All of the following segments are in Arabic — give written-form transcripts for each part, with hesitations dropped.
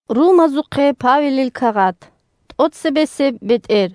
Рума зуқе Павелил кагат. Тотсебесе бетер.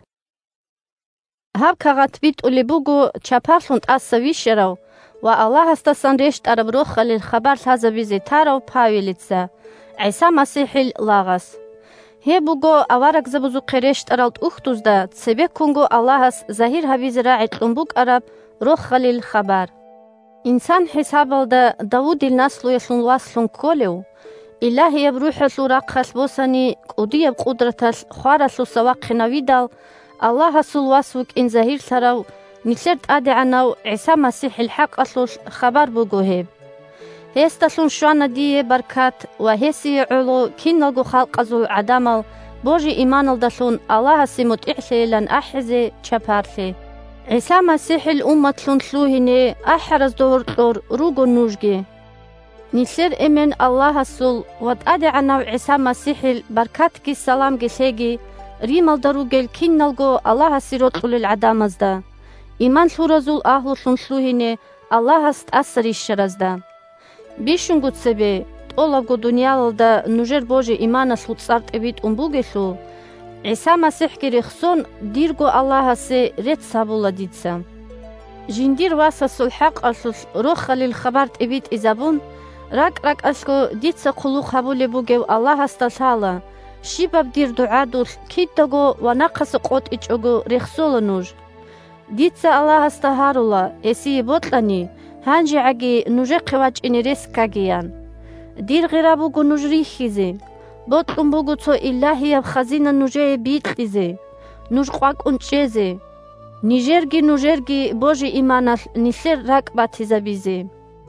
Хаб кагат бит улибугу чапарлунт аса вишерав ва Аллах астасан решт араб рохалил хабар таза визе тарав Павелица. Иса Масихил лагас. Хебуго аварак забузуқе решт аралт ухтузда цебекунго Аллахас захир хавизе раит лумбук араб рохалил хабар. Инсан хисабалда Давудил наслу яслун васлун колев. إلهي بروح سورق خلبوسني قدي بقدرة خوار سوسواق نويدال الله سلواسوك إن زهير سراو نسرت أدي عناو عيسى مسيح الحق أصلوش خبر بوجوهب هستسون شوانا دي بركات وهسي علو كينلغو خلق أزو عدامل بوجي إيمان الدسون الله سيموت إحسي لن أحزي چپارسي عيسى مسيح الأمة تلون تلوهني أحرز دور روغو نوجي نسير إمن الله سول واتأدي عناو عيسى مسيح البركات كي السلام جسيجي ريمال دروجل كينلغو الله سيروت للعدام ازدا إيمان سورزول أهل سنسلوهيني الله استأثر الشرزدا بيشن قد سبي تقولغو دنيالدا نجر بوجي إيمان سلوت صارت إبيت أمبوغسو عيسى مسيح كي رخصون ديرغو الله سي ريت سابولا ديدسا جندير واسا سلحق أسوس روخ للخبارت إبيت إزابون راك أسكو ديتسا قلو خابولي بوغيو الله استسالا شيباب دير دعادول كيتاغو ونقص قوت إچوغو رخصول نوج ديتسا الله استهارولا إسي بوطلاني هانجي عاقي نوجي قواج إني رسكاقيان دير غرابوغو نوج ريخيزي بوطلن بوغو تو إلهي بخزينة نوجي بيتليزي نوج قواق انچيزي نيجرگي بوجي إيمانال نسير راك باتيزا بيزي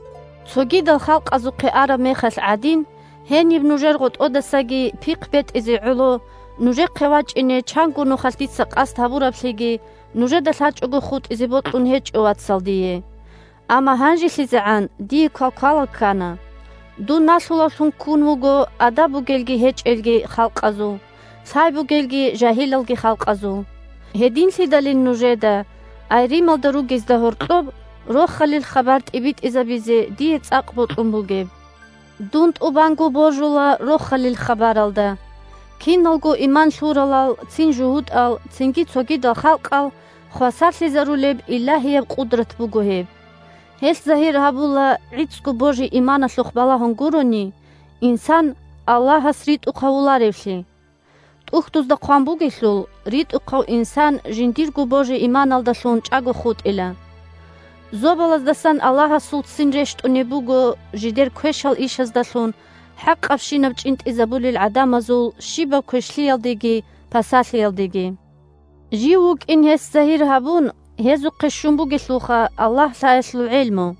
صوغيد الخلق أزوقي آرا ميخل عادين هيني بنوجرغوت أودساقي بيق بيت إزي علو نوجي قواج إني چانگو نوخلتيت ساق أستهبورا بسيگي نوجي دلحاج أغو خوت إزي بوطلون هيج أوات سالديه أما هانجي سيزعان دي كالكالا كانا دو ناسولا سون كونوغو أدابو گلگي هيج إلگي خلق أزو سايبو گلگي جاهيل إلگي خلق أزو هدين سيدالين نوجي دا أيريمال دروگيز دا هورتلوب روح خليل خبرت إبيت إذا بيزي ديت أقبط أمبوغيب دونت أبانغو بوجولا روح خليل خبر الدا كينالغو إيمان شورالال تين جهود آل تينكي توغيد الخلق آل خواسار سيزارو ليب إلهي بقدرة بوغوهيب هيس زهير هابولا عيدسكو بوجي إيمان سلخبالا هنگوروني إنسان الله سريت أقاولا ريفشي تأختوز دا قوان بوغيسلول ريت أقاو إنسان جنديرغو بوجي إيمان الدسلون چاگو خود إلا زوبالز دسان الله سلط سنرشت ونبوغو جدير كوشال إيشاز دسون حق أفشينا بچنت إزابولي العدام زول شيبا كوشليال ديگي پاساليال ديگي جيوك إن هس زهير هابون هزو قشون بوغي سلوخا الله سايسلو علمو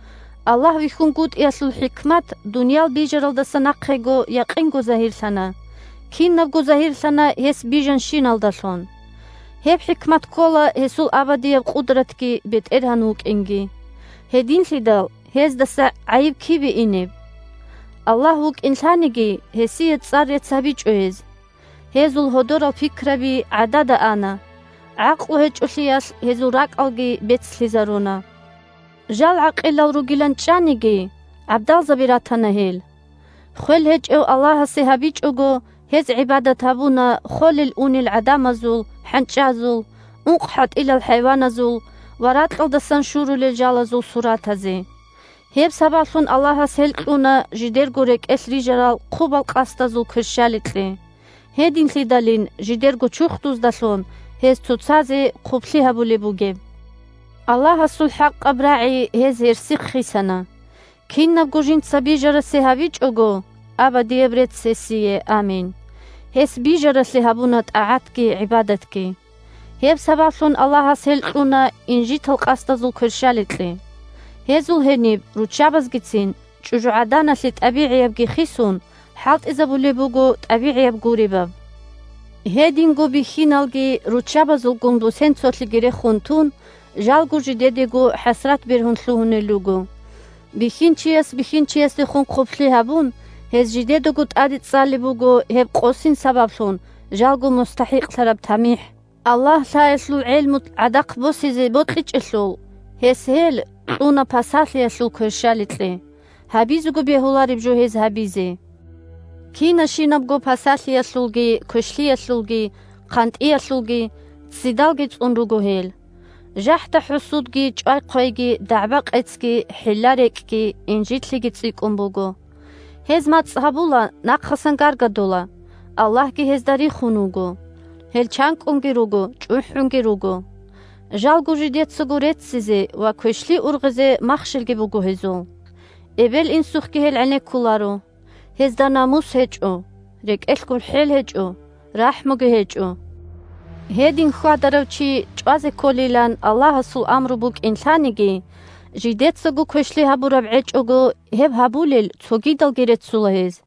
الله ويخون قود إيسلو حكمت دنيال بيجرال دسان أقهيگو يقينگو زهير سنة كين نبگو زهير سنة هس بيجن شينال دسون هب حكمت كولا هسول أبدية بقدرتكي بيت إرهانوك إنجي هدين سيدال هز دسا عيب كي بإنب الله وك إنسانيجي هسية صار يتسابيج أهز هزول هدور الفكرة بي عدد أنا عقل هج أسياس هزول راك ألغي بيت سليزارونا جال عقل الرجلان تشانيجي عبدال زبيراتنا هيل خل هج أو الله سيهابيج أغو هز عبادة هابونا خل الأون العدام زول حنچازول انقحت إلى الحيوان زول ورات الدسان شورو للجال زول صورات هزي هيب سبالسون الله سهلقونا جدير غوريك اسري جرال قوبال قاستا زول كرشالتلي هيدين سيدالين جدير غو چوختوز دسون هز توتسازي قوبسي هبولي بوغيب الله سول حق ابراعي هز هرسيق خيسانا كين نبغو جين تسابي جرسي هاويج اوغو أبا ديبرت سيسيه آمين هس بيجرس لهابونات أعادكي عبادتكي هيب سباسون الله سهلقونا إنجي تلقاستازول كرشالتلي هزول هنيب روچابز جتسين چوجو عدانا سيت أبيعي يبغي خيسون حالت إذا بولي بوغو تأبيعي يبغوري باب هيدينغو بيخينالغي روچابزول قندو سنسوتل گيري خونتون جالغو جديديغو حسرات بيرهن سلوهن اللوغو بيخين چيس لخون قبسلي هابون هز جديدو قد آدت صالي بوغو هب قوسين سبابسون جالغو مستحيق سرب تميح الله سايسلو علم عدق بوسيزي بوتليج اسلو هز هيل اونا پاساتلي اسلو كرشالتلي هابيزو بيهولاري بجو هز هابيزي ки нашинабго пасалияллулги, кӯшлияллулги, қантъияллулги, цидалги цӀунругу гьел. ЖахӀта хӀусудги, чӀвайхъвайги, дягӀба-кьецӀги, хӀилларекӀги, инжитлиги цӀикӀун буго. Гьез мацӀ гьабула, нахъасан гаргадула. Аллагьги гьездари хунугу. Гьел чанкӀунги ругу, чӀухӀунги ругу. Жалгу жидецагу реццизе ва кӯшли ургъизе махшилги бугу гьезул. Эбел инсухьги гьел гӀенеккулару. Гьезда намус гьечӀу, рекӀелъгун хӀел гьечӀу, рахӀмуги гьечӀу. Гьедин хьадаравчи чӀвазе колилан Аллагьасул амру букӀинлъаниги, жидецагу кӯшли гьабураб гӀечӀугу гьеб гьабулил цогидалги реццула гьез.